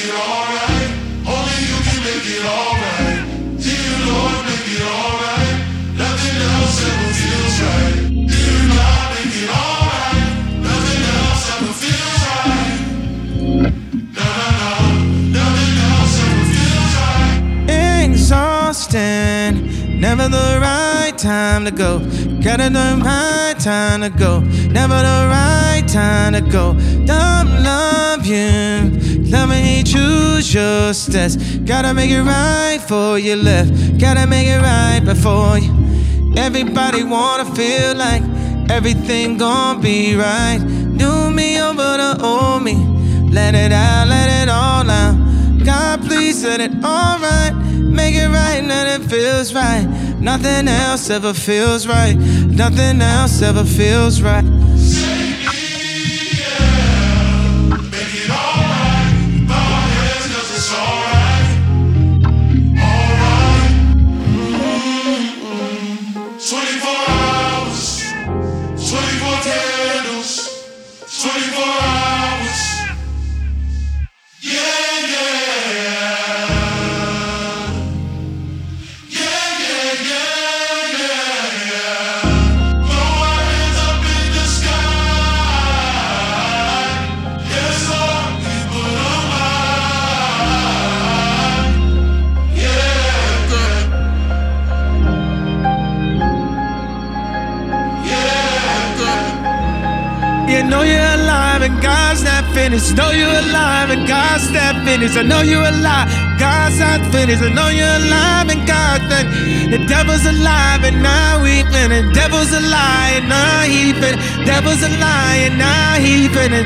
it alright. Only you can make it alright. Dear Lord, make it alright. Nothing else ever feels right. Dear God, make it alright. Nothing else ever feels right. No, no, no. Nothing else ever feels right. Exhausting, never the right time to go. Gotta the right time to go. Never the right time to go. Don't love you. Love me, choose your steps. Gotta make it right before you left. Gotta make it right before you. Everybody wanna feel like everything gon' be right. New me over the old me. Let it out, let it all out. God, please set it all right. Make it right, let it feels right. Nothing else ever feels right. Nothing else ever feels right. Say yeah. Make it alright. Bow our heads 'cause it's alright. Alright. 24 hours. 24 candles. 24 hours. Yeah. You know you're alive and God's not finished. Know you're alive and God's not finished. I know you're alive, God's not finished. I know you're alive and God's not. The devil's alive and now he finished. Devil's a lie and now he finished. Devil's a lie and now he finished.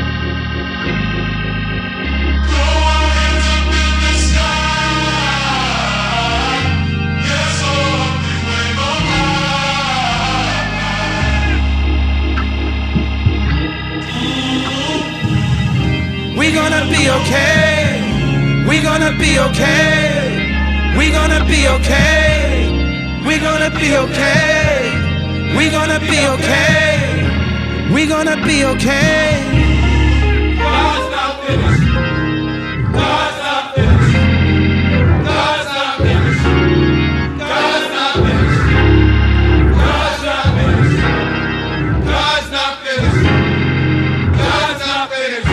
We gonna be okay. We gonna be okay. We gonna be okay. We gonna be okay. We gonna be okay. We gonna be okay. God's not finished. God's not finished. God's not finished. God's not finished. God's not finished. God's not finished. God's not finished.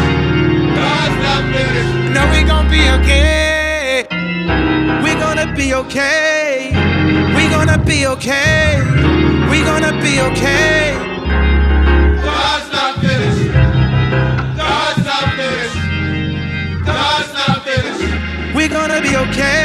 No, we gon' be okay. We gonna be okay. We gonna be okay. We gonna be okay. God's not finished. God's not finished. God's not finished. We gonna be okay.